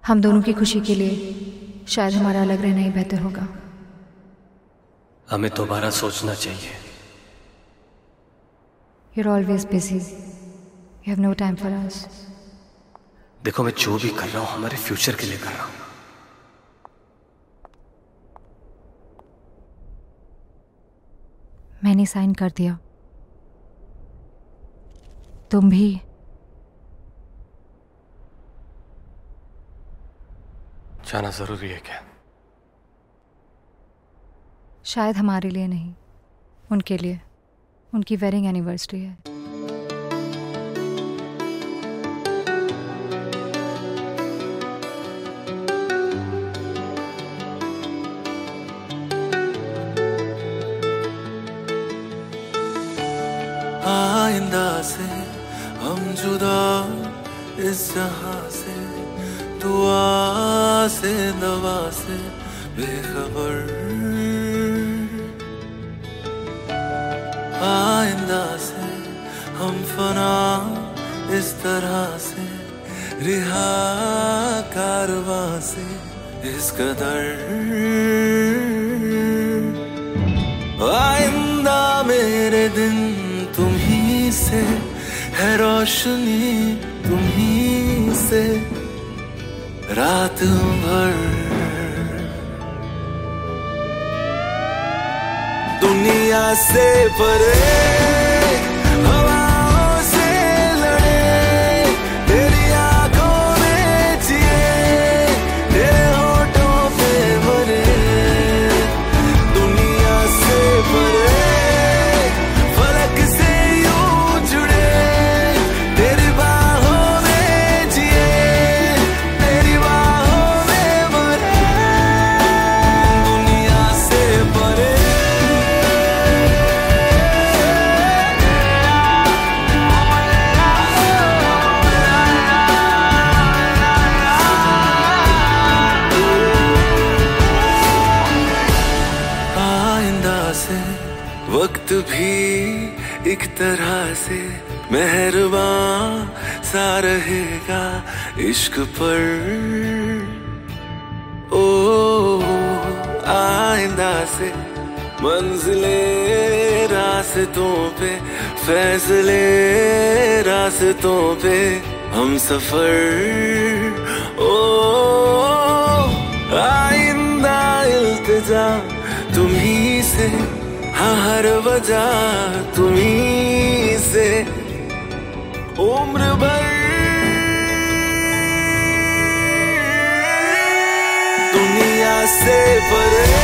हम दोनों की खुशी के लिए शायद हमारा अलग रहना ही बेहतर होगा। हमें दोबारा सोचना चाहिए। You're always busy. You have no time for us. देखो, मैं जो भी कर रहा हूं हमारे फ्यूचर के लिए कर रहा हूं। मैंने साइन कर दिया, तुम भी। जाना जरूरी है क्या? शायद हमारे लिए नहीं, उनके लिए। उनकी वेडिंग एनिवर्सरी है। आइंदा से हम जुदा इस जहां से, दुआ से दवा से बेखबर। आइंदा से हम फना इस तरह से, रिहा कारवां से इस कदर। आइंदा मेरे दिन तुम्ही से है, रोशनी तुम्ही से रात भर। दुनिया से परे हवाओं से लड़े, तेरी आंखों में जिए, तेरे होठों पे मरे। दुनिया से परे वक्त भी एक तरह से मेहरबान सा रहेगा इश्क पर। ओ आइंदा से मंजिले रास्तों पे, फैसले रास्तों पे हम सफर। ओ आइंदा इल्तिजा तुम्ही से, हाँ हर वजह तुम्ही से उम्र भर। दुनिया से परे